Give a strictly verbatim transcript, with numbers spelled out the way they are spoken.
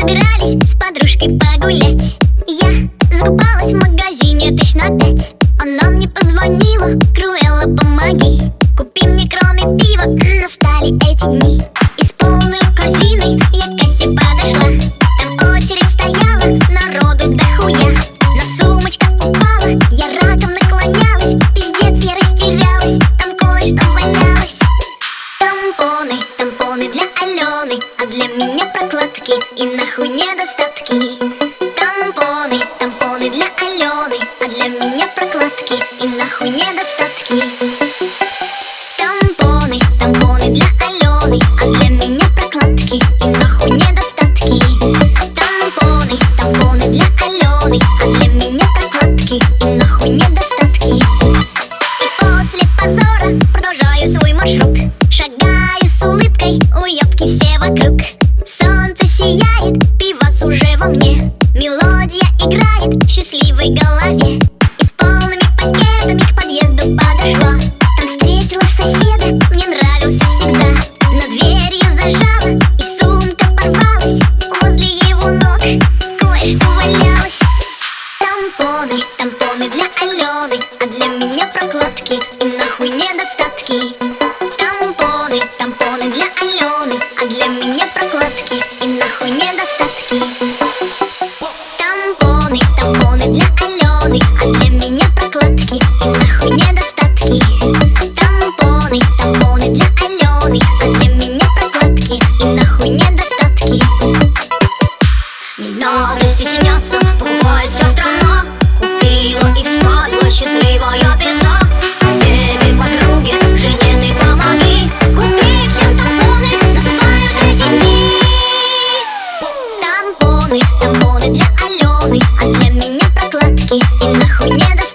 собирались с подружкой погулять. Я закупалась в магазине тысяч на пять. Она мне позвонила: Круэлла, помоги, купи мне кроме пива. Настали эти дни, и с полной корзиной я к кассе подошла. Там очередь стояла, народу дохуя. На сумочка упала, я раком наклонялась. Пиздец, я растерялась, там кое-что валялось. Тампоны, тампоны для Алены, а для меня прокладки и нахуй недостатки. Тампоны, тампоны для Алены, а для меня прокладки и нахуй недостатки. Тампоны, тампоны для Алены, а для меня прокладки и нахуй недостатки. Тампоны, тампоны для Алены, а для меня прокладки и нахуй недостатки. И после позора продолжаю свой маршрут. Шагаю с улыбкой, уёбки все вокруг. Солнце сияет, пивас уже во мне. Мелодия играет в счастливой голове. И с полными пакетами к подъезду подошла. Там встретила соседа, мне нравился всегда. Но дверь я зажала, и сумка порвалась. Возле его ног кое-что валялось. Тампоны, тампоны для Алены, а для меня прокладки и нахуй недостатки. Тампоны, тампоны для Алены, а для меня прокладки и нахуй недостатки. Тампоны, тампоны для Алены, а для меня прокладки и нахуй недостатки. Тампоны, тампоны для Алены, а для меня прокладки и нахуй недостатки. Не надо стесняться, покупает вся страна. Купила и вставила счастливая пизда. Бегай, подруге, жене ты помоги. Купи всем тампоны, наступают эти дни. Тампоны, тампоны для Алены, а для меня прокладки и нахуй недостатки.